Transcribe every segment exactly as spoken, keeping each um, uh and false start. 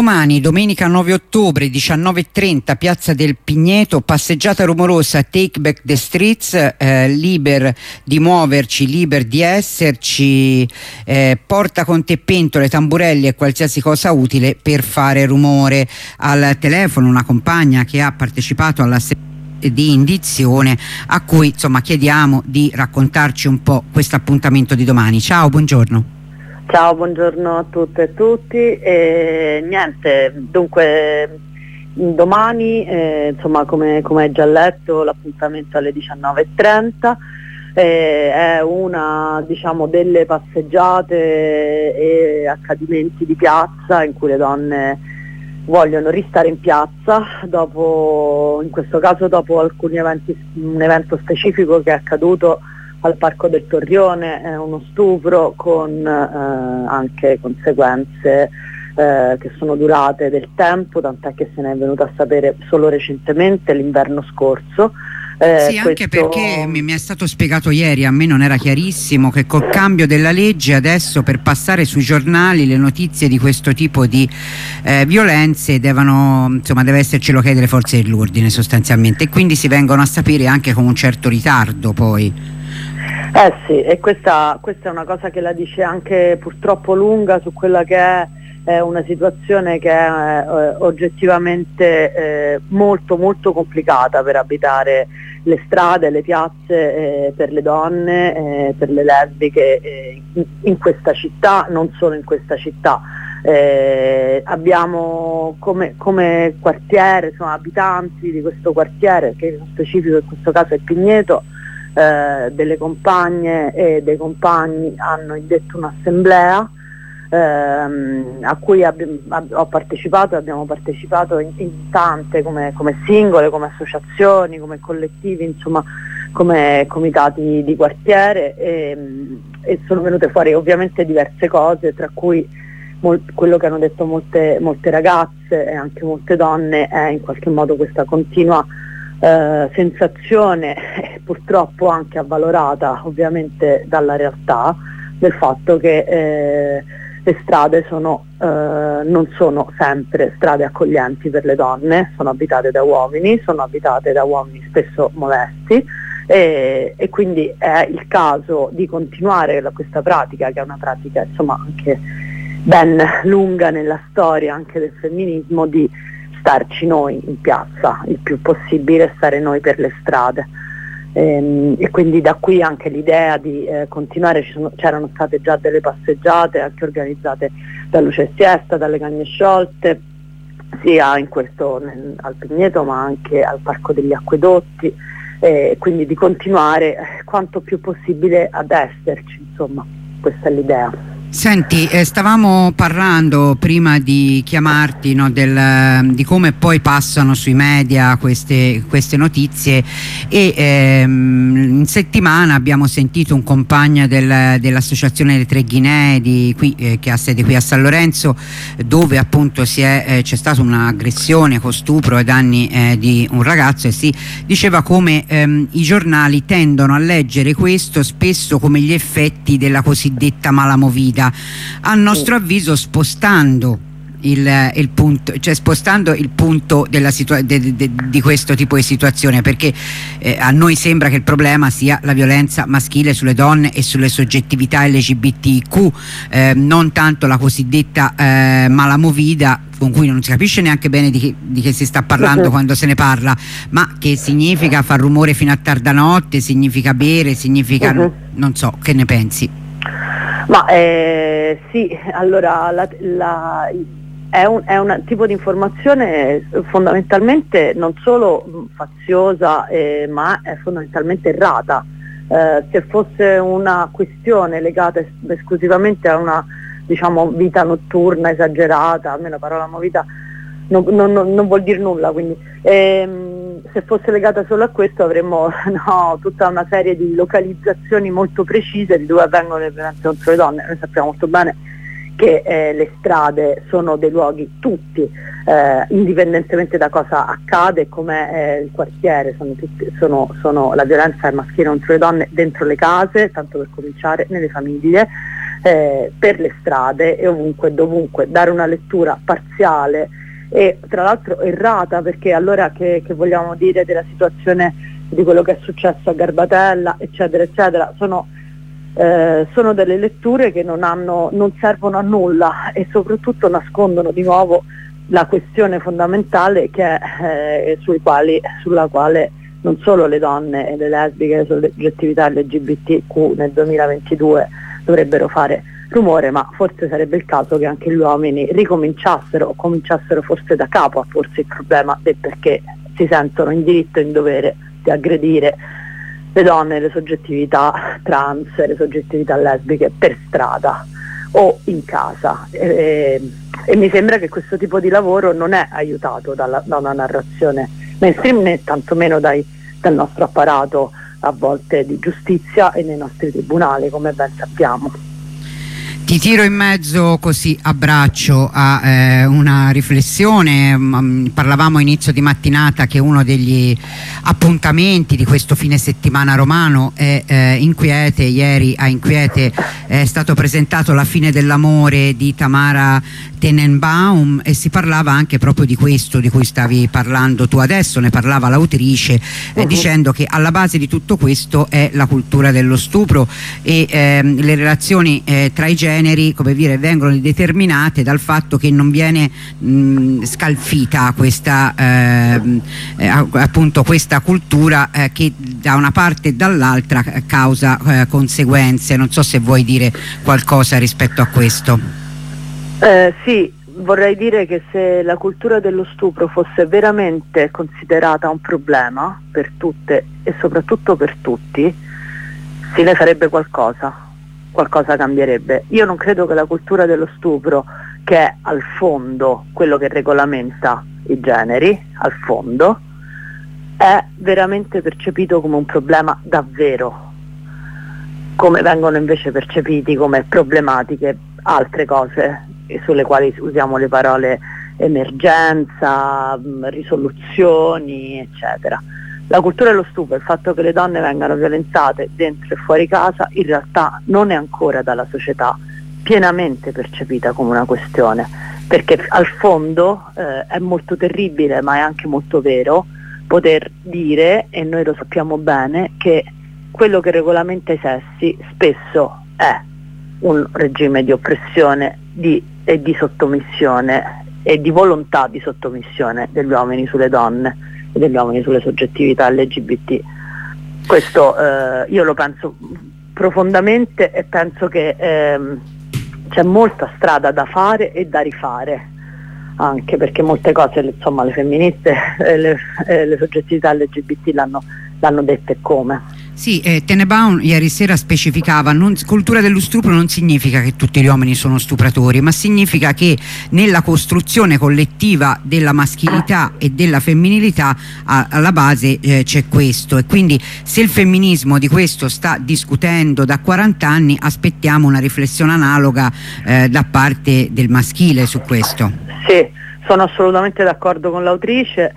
domani, domenica nove ottobre, diciannove e trenta, Piazza del Pigneto, passeggiata rumorosa, Take Back the Streets, eh, liber di muoverci, liber di esserci, eh, porta con te pentole, tamburelli e qualsiasi cosa utile per fare rumore. Al telefono una compagna che ha partecipato alla di indizione, a cui insomma chiediamo di raccontarci un po' questo appuntamento di domani. Ciao, buongiorno. Ciao, buongiorno a tutte e tutti. E niente, dunque domani, eh, insomma, come, come hai già letto, l'appuntamento alle diciannove e trenta eh, è una, diciamo, delle passeggiate e accadimenti di piazza in cui le donne vogliono ristare in piazza dopo, in questo caso dopo alcuni eventi, un evento specifico che è accaduto al Parco del Torrione, è uno stupro con eh, anche conseguenze eh, che sono durate del tempo, tant'è che se ne è venuto a sapere solo recentemente, l'inverno scorso. Eh, sì, anche questo... perché mi, mi è stato spiegato ieri, a me non era chiarissimo, che col cambio della legge adesso per passare sui giornali le notizie di questo tipo di eh, violenze devono, insomma, deve esserci l'ok delle forze dell'ordine sostanzialmente, e quindi si vengono a sapere anche con un certo ritardo poi. Eh sì, e questa, questa è una cosa che la dice anche purtroppo lunga su quella che è, è una situazione che è eh, oggettivamente eh, molto molto complicata per abitare le strade, le piazze eh, per le donne, eh, per le lesbiche eh, in, in questa città, non solo in questa città. Eh, abbiamo come, come quartiere, insomma, abitanti di questo quartiere, che in specifico in questo caso è Pigneto, Eh, delle compagne e dei compagni hanno indetto un'assemblea ehm, a cui abbi- ab- ho partecipato, abbiamo partecipato in, in tante, come, come singole, come associazioni, come collettivi, insomma come comitati di quartiere, e, e sono venute fuori ovviamente diverse cose, tra cui mol- quello che hanno detto molte, molte ragazze e anche molte donne è in qualche modo questa continua Eh, sensazione, purtroppo anche avvalorata ovviamente dalla realtà, del fatto che eh, le strade sono, eh, non sono sempre strade accoglienti per le donne, sono abitate da uomini, sono abitate da uomini spesso molesti, e, e quindi è il caso di continuare la, questa pratica, che è una pratica insomma anche ben lunga nella storia anche del femminismo, di starci noi in piazza il più possibile, stare noi per le strade, ehm, e quindi da qui anche l'idea di eh, continuare. Ci sono, c'erano state già delle passeggiate anche organizzate da Luce Siesta, dalle Cagne Sciolte, sia in questo nel, al Pigneto ma anche al Parco degli Acquedotti, e quindi di continuare quanto più possibile ad esserci, insomma questa è l'idea. Senti, eh, stavamo parlando prima di chiamarti, no, del, di come poi passano sui media queste, queste notizie, e ehm, in settimana abbiamo sentito un compagno del, dell'associazione delle Tre Guinee di qui, eh, che ha sede qui a San Lorenzo, dove appunto si è, eh, c'è stata un'aggressione con stupro ai danni eh, di un ragazzo, e si diceva come ehm, i giornali tendono a leggere questo spesso come gli effetti della cosiddetta malamovida, a nostro avviso spostando il, il punto, cioè spostando il punto della situa- de, de, di questo tipo di situazione, perché eh, a noi sembra che il problema sia la violenza maschile sulle donne e sulle soggettività L G B T Q, eh, non tanto la cosiddetta eh, malamovida, con cui non si capisce neanche bene di che, di che si sta parlando quando se ne parla, ma che significa far rumore fino a tarda notte, significa bere, significa uh-huh. non so, che ne pensi? Ma eh, sì, allora la, la, è, un, è un tipo di informazione fondamentalmente non solo faziosa, eh, ma è fondamentalmente errata. Eh, se fosse una questione legata es- esclusivamente a una, diciamo, vita notturna esagerata, a me la parola movida non, non, non vuol dire nulla, quindi ehm, se fosse legata solo a questo avremmo no, tutta una serie di localizzazioni molto precise di dove avvengono le violenze contro le donne. Noi sappiamo molto bene che eh, le strade sono dei luoghi tutti, eh, indipendentemente da cosa accade, come eh, il quartiere, sono tutti, sono, sono, la violenza è maschile contro le donne dentro le case, tanto per cominciare, nelle famiglie, eh, per le strade e ovunque e dovunque, dare una lettura parziale e tra l'altro errata, perché allora che, che vogliamo dire della situazione di quello che è successo a Garbatella eccetera eccetera, sono, eh, sono delle letture che non, hanno, non servono a nulla e soprattutto nascondono di nuovo la questione fondamentale che è, eh, sui quali, sulla quale non solo le donne e le lesbiche e le soggettività L G B T Q nel duemilaventidue dovrebbero fare rumore, ma forse sarebbe il caso che anche gli uomini ricominciassero o cominciassero forse da capo a porsi il problema del perché si sentono in diritto e in dovere di aggredire le donne, le soggettività trans, le soggettività lesbiche per strada o in casa e, e mi sembra che questo tipo di lavoro non è aiutato dalla, da una narrazione mainstream né tantomeno dai, dal nostro apparato a volte di giustizia e nei nostri tribunali, come ben sappiamo. Ti tiro in mezzo così a braccio a eh, una riflessione. um, parlavamo a inizio di mattinata che uno degli appuntamenti di questo fine settimana romano è eh, Inquiete. Ieri a Inquiete è stato presentato La fine dell'amore di Tamara Tenenbaum e si parlava anche proprio di questo di cui stavi parlando tu adesso, ne parlava l'autrice eh, uh-huh. dicendo che alla base di tutto questo è la cultura dello stupro e ehm, le relazioni eh, tra i generi, come dire, vengono determinate dal fatto che non viene mh, scalfita questa eh, eh, appunto questa cultura eh, che da una parte e dall'altra causa eh, conseguenze. Non so se vuoi dire qualcosa rispetto a questo. Eh, sì, vorrei dire che se la cultura dello stupro fosse veramente considerata un problema per tutte e soprattutto per tutti, se ne farebbe qualcosa, qualcosa cambierebbe. Io non credo che la cultura dello stupro, che è al fondo quello che regolamenta i generi, al fondo, è veramente percepito come un problema davvero, come vengono invece percepiti come problematiche altre cose sulle quali usiamo le parole emergenza, risoluzioni, eccetera. La cultura dello stupro, il fatto che le donne vengano violentate dentro e fuori casa, in realtà non è ancora dalla società pienamente percepita come una questione, perché al fondo eh, è molto terribile, ma è anche molto vero poter dire, e noi lo sappiamo bene, che quello che regolamenta i sessi spesso è un regime di oppressione di, e di sottomissione e di volontà di sottomissione degli uomini sulle donne e degli uomini sulle soggettività L G B T. Questo eh, io lo penso profondamente e penso che ehm, c'è molta strada da fare e da rifare, anche perché molte cose, insomma, le femministe e le, eh, le soggettività L G B T l'hanno l'hanno dette come. Sì, eh, Tenenbaum ieri sera specificava: non, cultura dello stupro non significa che tutti gli uomini sono stupratori, ma significa che nella costruzione collettiva della maschilità e della femminilità a, alla base eh, c'è questo, e quindi se il femminismo di questo sta discutendo da quaranta anni, aspettiamo una riflessione analoga eh, da parte del maschile su questo. Sì, sono assolutamente d'accordo con l'autrice.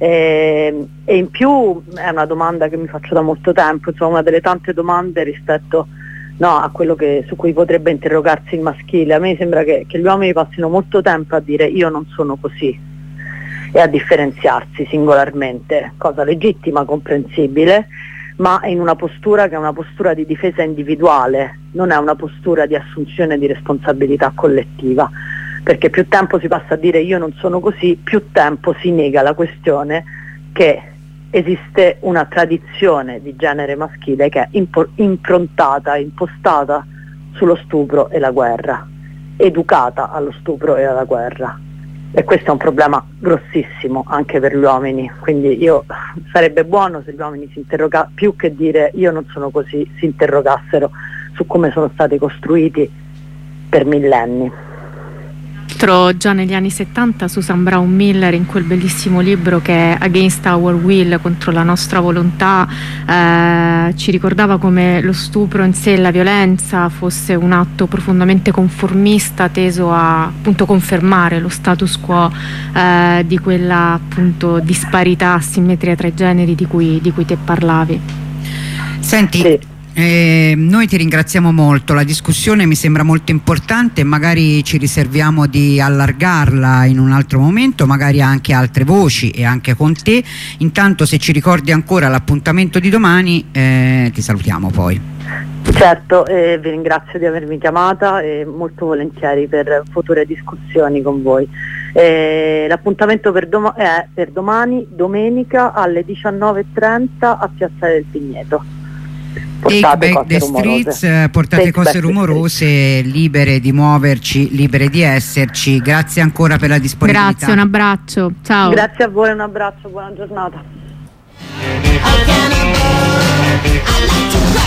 E, e in più è una domanda che mi faccio da molto tempo, insomma, una delle tante domande rispetto no, a quello che, su cui potrebbe interrogarsi il maschile. A me sembra che, che gli uomini passino molto tempo a dire io non sono così e a differenziarsi singolarmente, cosa legittima, comprensibile, ma in una postura che è una postura di difesa individuale, non è una postura di assunzione di responsabilità collettiva. Perché più tempo si passa a dire io non sono così, più tempo si nega la questione che esiste una tradizione di genere maschile che è impo- improntata, impostata sullo stupro e la guerra, educata allo stupro e alla guerra. E questo è un problema grossissimo anche per gli uomini, quindi io sarebbe buono se gli uomini si interrogassero, più che dire io non sono così, si interrogassero su come sono stati costruiti per millenni. Già negli anni settanta Susan Brown Miller, in quel bellissimo libro che è Against Our Will, contro la nostra volontà, eh, ci ricordava come lo stupro in sé, la violenza, fosse un atto profondamente conformista teso a appunto confermare lo status quo eh, di quella appunto disparità, asimmetria tra i generi di cui, di cui te parlavi. Senti, sì. Eh, noi ti ringraziamo molto, la discussione mi sembra molto importante, magari ci riserviamo di allargarla in un altro momento, magari anche altre voci e anche con te. Intanto, se ci ricordi ancora l'appuntamento di domani, eh, ti salutiamo poi. Certo, eh, vi ringrazio di avermi chiamata e molto volentieri per future discussioni con voi. Eh, l'appuntamento per, dom- è per domani, domenica alle diciannove e trenta a Piazza del Pigneto. Take back the streets, portate Take cose rumorose, libere di muoverci, libere di esserci. Grazie ancora per la disponibilità. Grazie, un abbraccio, ciao. Grazie a voi, un abbraccio, buona giornata.